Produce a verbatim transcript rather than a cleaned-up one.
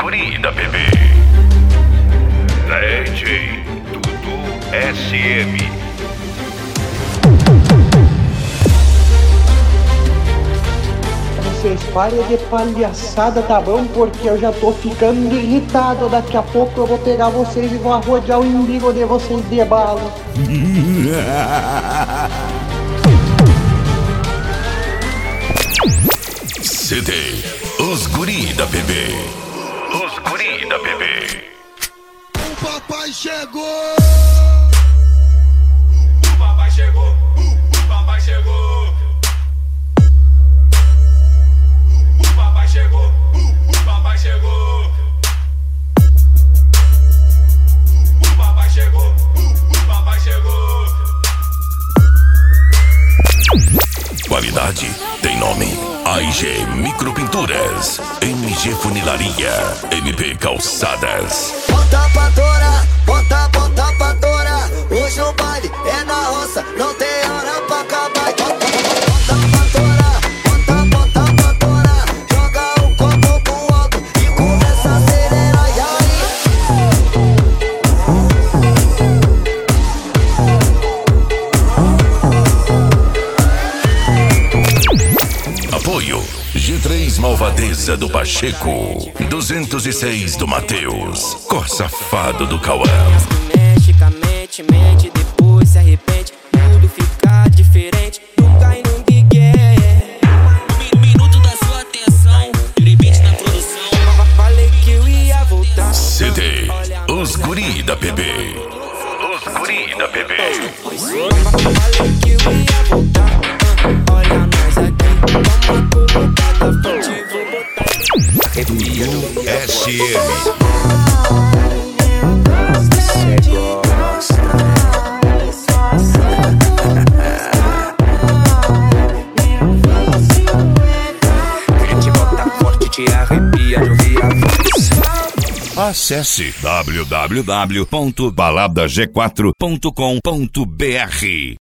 guri da P B. D J Dudu S M. Vocês parem de palhaçada, tá bom? Porque eu já tô ficando irritado. Daqui a pouco eu vou pegar vocês e vou arrodear o umbigo de vocês de bala. C D Os Guri da P B. Os Guri da P B. O papai chegou! O papai chegou! O papai chegou! O papai chegou! O papai chegou! O papai chegou! O papai chegou! Qualidade tem nome. A I G Micropinturas, M G Funilaria, M P Calçadas. Bota pra torar, bota, bota pra torar. Hoje o baile é na roça, não tem hora pra acabar. Bota, bota pra torar, bota, bota pra torar. Joga o copo pro alto e começa a acelerar. E aí? Apoio G três Malvadeza do Pacheco, duzentos e seis do Matheus, Cor Safado do Cauã. Mexe com a mente, mente, depois se arrepende. Tudo fica diferente, não cai num guigué. Um minuto da sua atenção, limite na produção. Falei que eu ia voltar. C D Os Guri da P B. Os Guri da P B. Falei que eu ia voltar. Olha nós aqui, toma colocada da frente, vou botar. Dudu S M. Te arrepia de ouvir a voz. Acesse w w w ponto balada g quatro ponto com ponto b r.